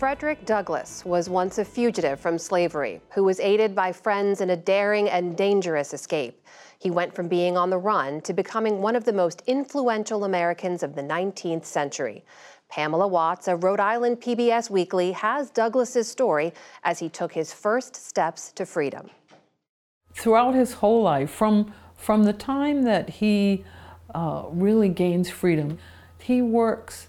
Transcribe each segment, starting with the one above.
Frederick Douglass was once a fugitive from slavery who was aided by friends in a daring and dangerous escape. He went from being on the run to becoming one of the most influential Americans of the 19th century. Pamela Watts of Rhode Island PBS Weekly has Douglass's story as he took his first steps to freedom. Throughout his whole life, from the time that he really gains freedom, he works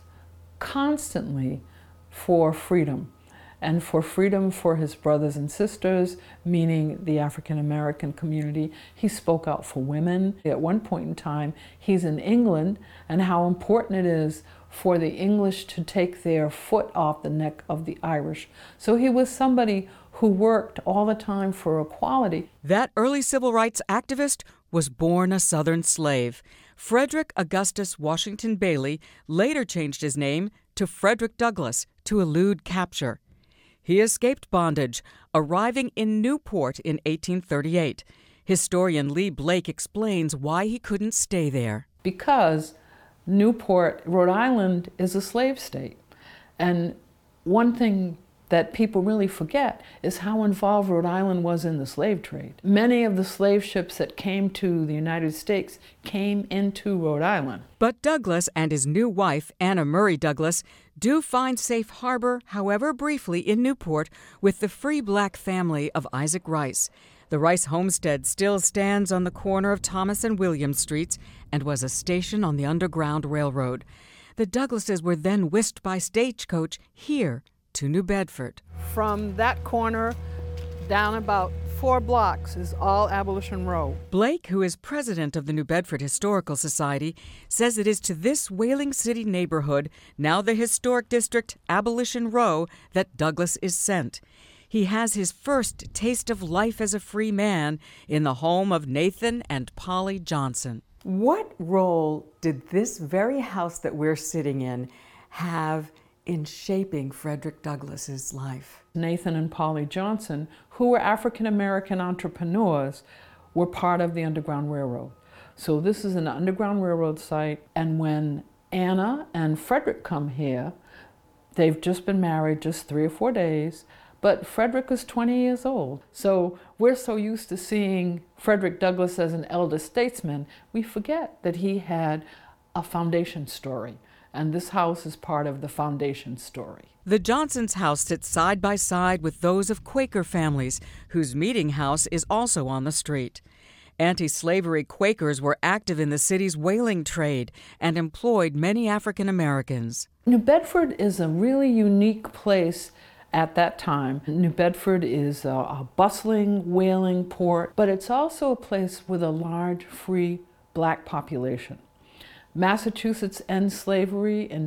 constantly for freedom, and for freedom for his brothers and sisters, meaning the African American community. He spoke out for women. At one point in time, he's in England, and how important it is for the English to take their foot off the neck of the Irish. So he was somebody who worked all the time for equality. That early civil rights activist was born a Southern slave. Frederick Augustus Washington Bailey later changed his name to Frederick Douglass to elude capture. He escaped bondage, arriving in Newport in 1838. Historian Lee Blake explains why he couldn't stay there. Because Newport, Rhode Island, is a slave state. And one thing that people really forget is how involved Rhode Island was in the slave trade. Many of the slave ships that came to the United States came into Rhode Island. But Douglass and his new wife, Anna Murray Douglass, do find safe harbor, however briefly, in Newport with the free black family of Isaac Rice. The Rice homestead still stands on the corner of Thomas and William Streets and was a station on the Underground Railroad. The Douglasses were then whisked by stagecoach here to New Bedford. From that corner down about 4 blocks is all Abolition Row. Blake, who is president of the New Bedford Historical Society, says it is to this Whaling City neighborhood, now the historic district Abolition Row, that Douglass is sent. He has his first taste of life as a free man in the home of Nathan and Polly Johnson. What role did this very house that we're sitting in have in shaping Frederick Douglass's life? Nathan and Polly Johnson, who were African American entrepreneurs, were part of the Underground Railroad. So this is an Underground Railroad site, and when Anna and Frederick come here, they've just been married just 3 or 4 days, but Frederick was 20 years old. So we're so used to seeing Frederick Douglass as an elder statesman, we forget that he had a foundation story. And this house is part of the foundation story. The Johnsons' house sits side by side with those of Quaker families, whose meeting house is also on the street. Anti-slavery Quakers were active in the city's whaling trade and employed many African Americans. New Bedford is a really unique place at that time. New Bedford is a bustling whaling port, but it's also a place with a large free black population. Massachusetts ends slavery in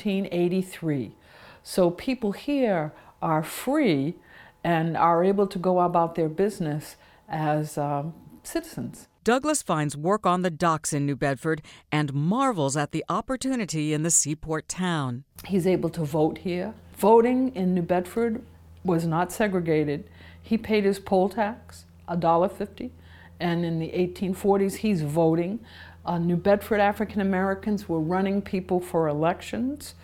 1783. So people here are free and are able to go about their business as citizens. Douglass finds work on the docks in New Bedford and marvels at the opportunity in the seaport town. He's able to vote here. Voting in New Bedford was not segregated. He paid his poll tax, $1.50, and in the 1840s he's voting. New Bedford African Americans were running people for elections,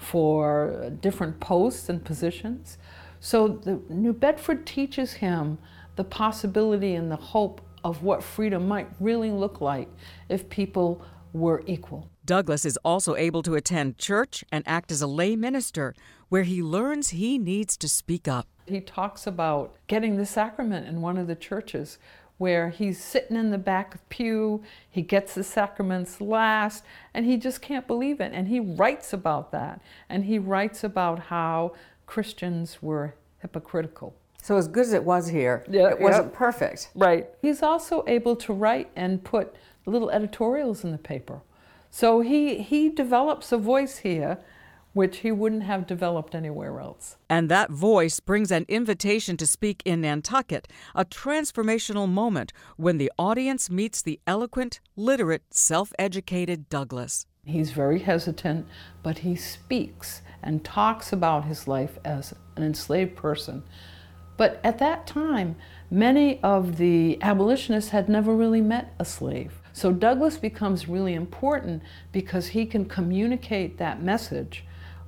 for different posts and positions. So the New Bedford teaches him the possibility and the hope of what freedom might really look like if people were equal. Douglass is also able to attend church and act as a lay minister, where he learns he needs to speak up. He talks about getting the sacrament in one of the churches, where he's sitting in the back pew, he gets the sacraments last, and he just can't believe it. And he writes about that, and he writes about how Christians were hypocritical. So as good as it was here, Yeah, it wasn't perfect. Right. He's also able to write and put little editorials in the paper. So he develops a voice here which he wouldn't have developed anywhere else. And that voice brings an invitation to speak in Nantucket, a transformational moment when the audience meets the eloquent, literate, self-educated Douglass. He's very hesitant, but he speaks and talks about his life as an enslaved person. But at that time, many of the abolitionists had never really met a slave. So Douglass becomes really important because he can communicate that message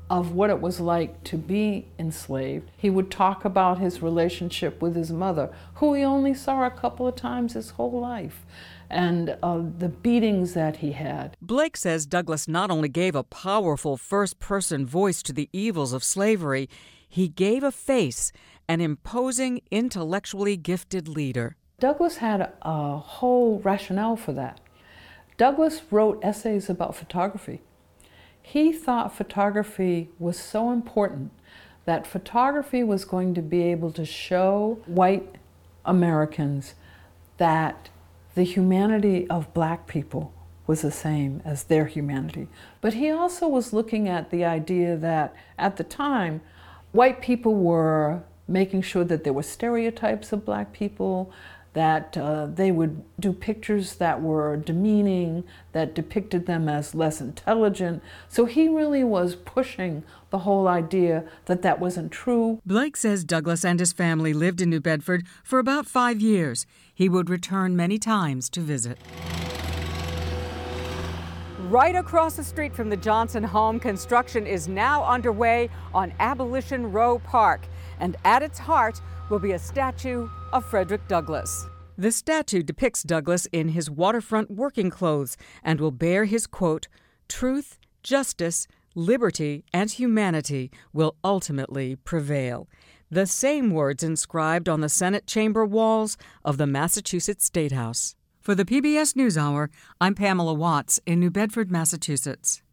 of what it was like to be enslaved. He would talk about his relationship with his mother, who he only saw a couple of times his whole life, and the beatings that he had. Blake says Douglass not only gave a powerful first-person voice to the evils of slavery, he gave a face, an imposing, intellectually gifted leader. Douglass had a whole rationale for that. Douglass wrote essays about photography. He thought photography was so important that photography was going to be able to show white Americans that the humanity of black people was the same as their humanity. But he also was looking at the idea that at the time, white people were making sure that there were stereotypes of black people, that they would do pictures that were demeaning, that depicted them as less intelligent. So he really was pushing the whole idea that that wasn't true. Blake says Douglass and his family lived in New Bedford for about 5 years. He would return many times to visit. Right across the street from the Johnson home, construction is now underway on Abolition Row Park. And at its heart will be a statue of Frederick Douglass. The statue depicts Douglass in his waterfront working clothes and will bear his quote, "Truth, justice, liberty, and humanity will ultimately prevail." The same words inscribed on the Senate chamber walls of the Massachusetts State House. For the PBS NewsHour, I'm Pamela Watts in New Bedford, Massachusetts.